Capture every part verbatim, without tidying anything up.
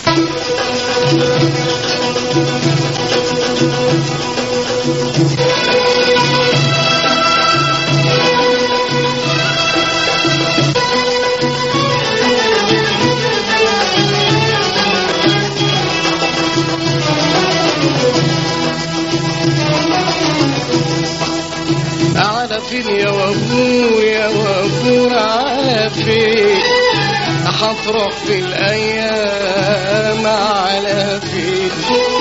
فين يا وابور يا وابور على فين هتروح في الايام على فين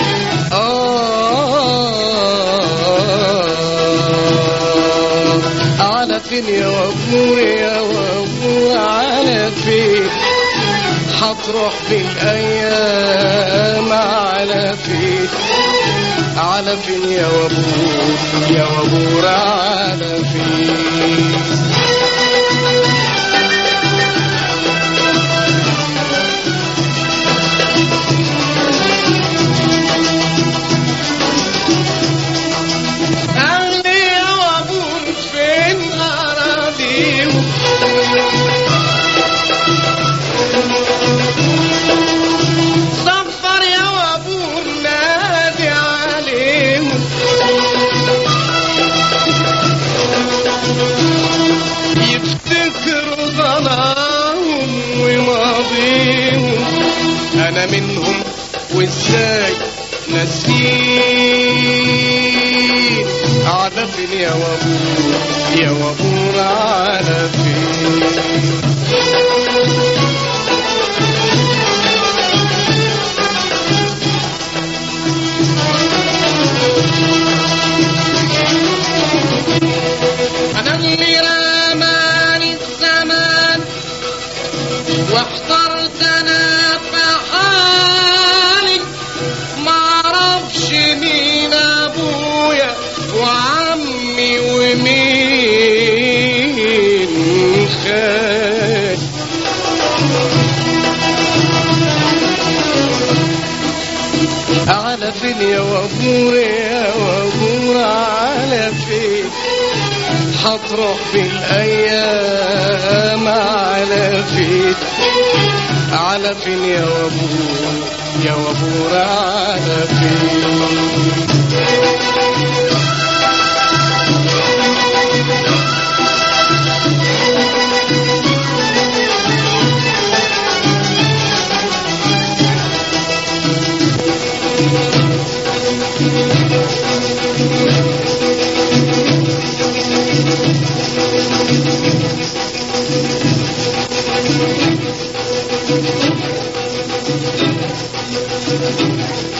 آه على فين يا وابور يا وابور على فين هتروح في الايام على فين على فين يا وابور يا وابور على فين قالي يا وابور فين أراضيهم صفر يا وابور نادي عليهم يفتكروا ظلامهم وماضيهم أنا منهم وإزاي نسيت على فين يا وابور يا وابور على فين أنا اللي رماني الزمان واحترت أنا في حالي معرفش مين أبويا وعمي ومين خالي على فين يا وابور يا وابور على فين هتروح في الأيام على فين على فين يا وابور يا وابور على فين Thank you.